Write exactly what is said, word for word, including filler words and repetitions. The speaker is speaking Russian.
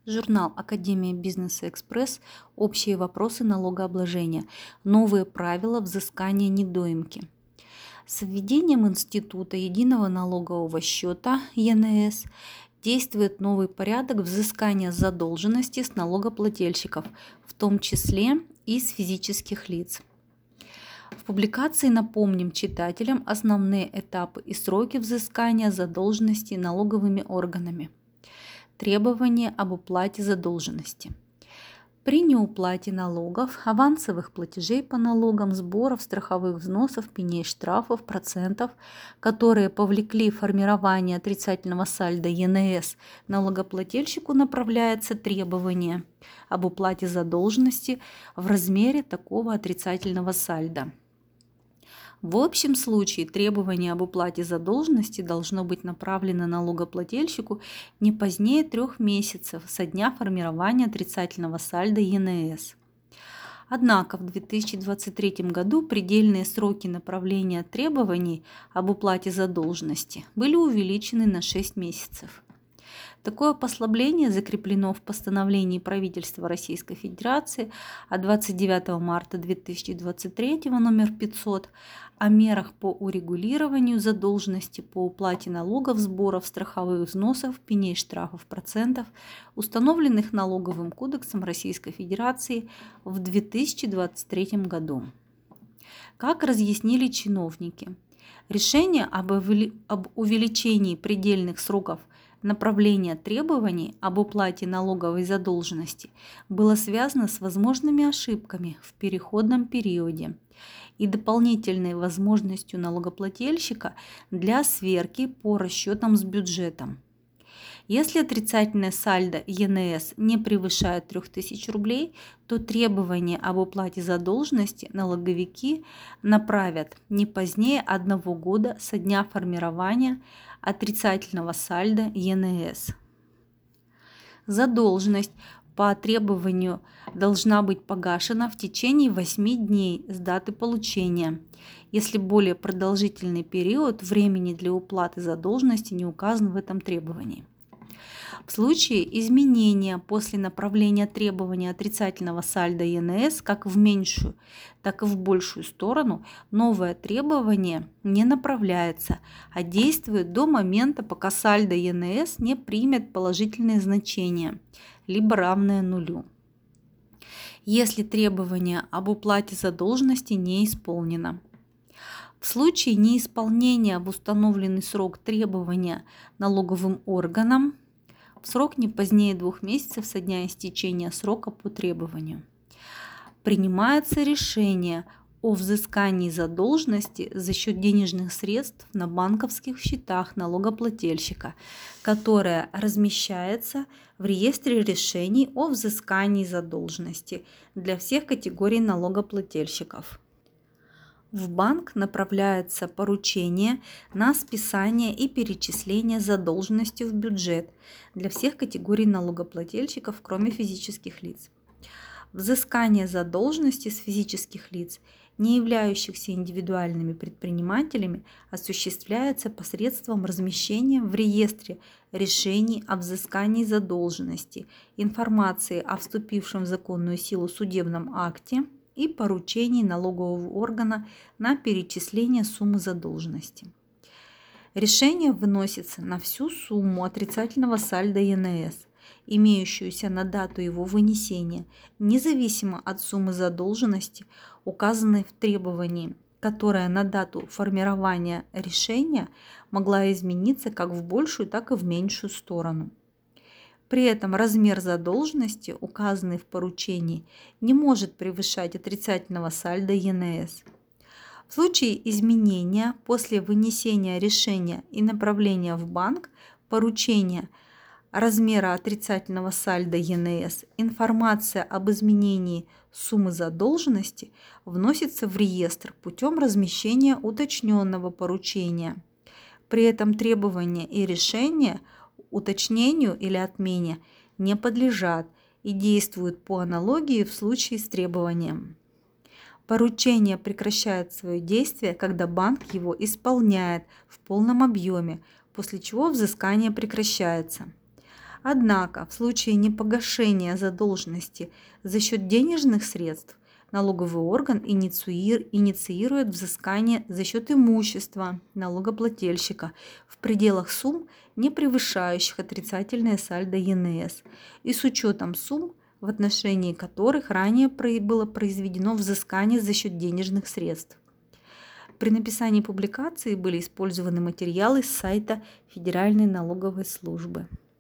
Журнал Академия бизнеса Экспресс. Общие вопросы налогообложения. Новые правила взыскания недоимки. С введением Института единого налогового счета Е Н С действует новый порядок взыскания задолженности с налогоплательщиков, в том числе и с физических лиц. В публикации напомним читателям основные этапы и сроки взыскания задолженности налоговыми органами. Требования об уплате задолженности. При неуплате налогов, авансовых платежей по налогам, сборов, страховых взносов, пеней, штрафов, процентов, которые повлекли формирование отрицательного сальда Е Н С, налогоплательщику направляется требование об уплате задолженности в размере такого отрицательного сальда. В общем случае требование об уплате задолженности должно быть направлено налогоплательщику не позднее трех месяцев со дня формирования отрицательного сальда Е Н С. Однако в две тысячи двадцать третьем году предельные сроки направления требований об уплате задолженности были увеличены на шесть месяцев. Такое послабление закреплено в постановлении правительства Российской Федерации от двадцать девятого марта две тысячи двадцать третьего номер пятьсот о мерах по урегулированию задолженности по уплате налогов, сборов, страховых взносов, пеней, штрафов, процентов, установленных Налоговым кодексом Российской Федерации в две тысячи двадцать третьем году. Как разъяснили чиновники, решение об увеличении предельных сроков направление требований об уплате налоговой задолженности было связано с возможными ошибками в переходном периоде и дополнительной возможностью налогоплательщика для сверки по расчетам с бюджетом. Если отрицательное сальдо Е Н С не превышает трёх тысяч рублей, то требование об уплате задолженности налоговики направят не позднее одного года со дня формирования отрицательного сальдо Е Н С. Задолженность по требованию должна быть погашена в течение восьми дней с даты получения, если более продолжительный период времени для уплаты задолженности не указан в этом требовании. В случае изменения после направления требования отрицательного сальдо Е Н С как в меньшую, так и в большую сторону, новое требование не направляется, а действует до момента, пока сальдо Е Н С не примет положительные значения, либо равное нулю, если требование об уплате задолженности не исполнено. В случае неисполнения в установленный срок требования налоговым органам в срок не позднее двух месяцев со дня истечения срока по требованию принимается решение о взыскании задолженности за счет денежных средств на банковских счетах налогоплательщика, которое размещается в реестре решений о взыскании задолженности для всех категорий налогоплательщиков. В банк направляется поручение на списание и перечисление задолженности в бюджет для всех категорий налогоплательщиков, кроме физических лиц. Взыскание задолженности с физических лиц, не являющихся индивидуальными предпринимателями, осуществляется посредством размещения в реестре решений о взыскании задолженности, информации о вступившем в законную силу судебном акте и поручений налогового органа на перечисление суммы задолженности. Решение выносится на всю сумму отрицательного сальдо Е Н С, имеющуюся на дату его вынесения, независимо от суммы задолженности, указанной в требовании, которая на дату формирования решения могла измениться как в большую, так и в меньшую сторону. При этом размер задолженности, указанный в поручении, не может превышать отрицательного сальдо Е Н С. В случае изменения после вынесения решения и направления в банк поручения размера отрицательного сальдо Е Н С, информация об изменении суммы задолженности вносится в реестр путем размещения уточненного поручения. При этом требования и решения уточнению или отмене не подлежат и действуют по аналогии в случае с требованием. Поручение прекращает свое действие, когда банк его исполняет в полном объеме, после чего взыскание прекращается. Однако в случае непогашения задолженности за счет денежных средств налоговый орган инициирует, инициирует взыскание за счет имущества налогоплательщика в пределах сумм, не превышающих отрицательное сальдо Е Н С, и с учетом сумм, в отношении которых ранее было произведено взыскание за счет денежных средств. При написании публикации были использованы материалы с сайта Федеральной налоговой службы.